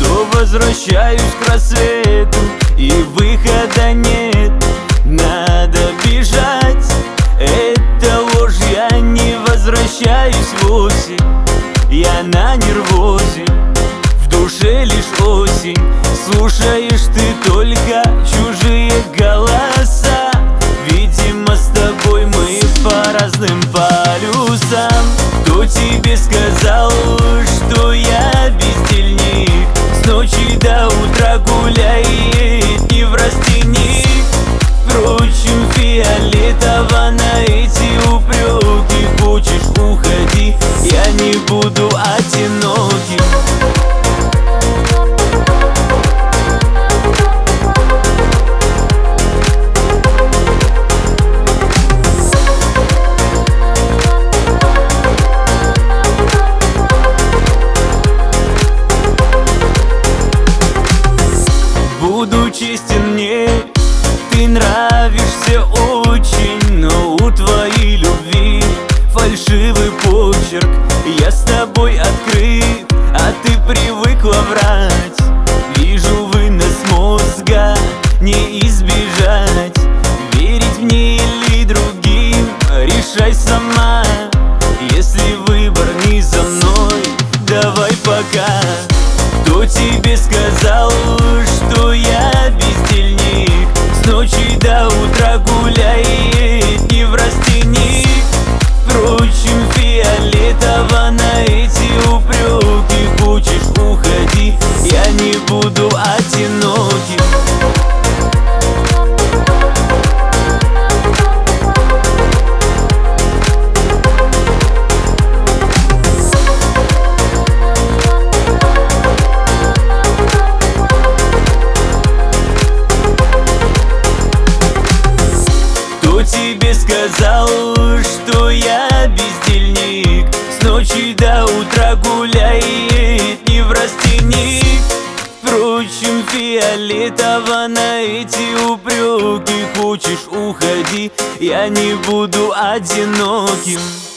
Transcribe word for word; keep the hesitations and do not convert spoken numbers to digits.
то возвращаюсь к рассвету, и выхода нет. Надо бежать, это ложь, я не возвращаюсь в осень. Я на нервозе, в душе лишь осень. Слушаешь ты только чужие голоса. Видимо, с тобой мы по разным полюсам. Кто тебе сказал, что я бездельник? С ночи до утра гуляет не в растенник. Впрочем, фиолетово на эти упреки. Хочешь, уходи, я не буду одиноким. Буду честен, мне ты нравишься очень, но у твоей любви фальшивый почерк. Я с тобой открыт, а ты привыкла врать. Вижу вынос мозга не избежать. Верить мне или другим, решай сама. Если выбор не за мной, давай пока. Кто тебе сказал, что я бездельник? С ночи до утра гуляет не в растенник. Впрочем, фиолетово на эти упреки. Хочешь, уходи, я не буду одиноким. Кто тебе сказал, что я бездельник? С ночи до утра гуляет не в растенник. Впрочем, фиолетово на эти упреки. Хочешь, уходи, я не буду одиноким.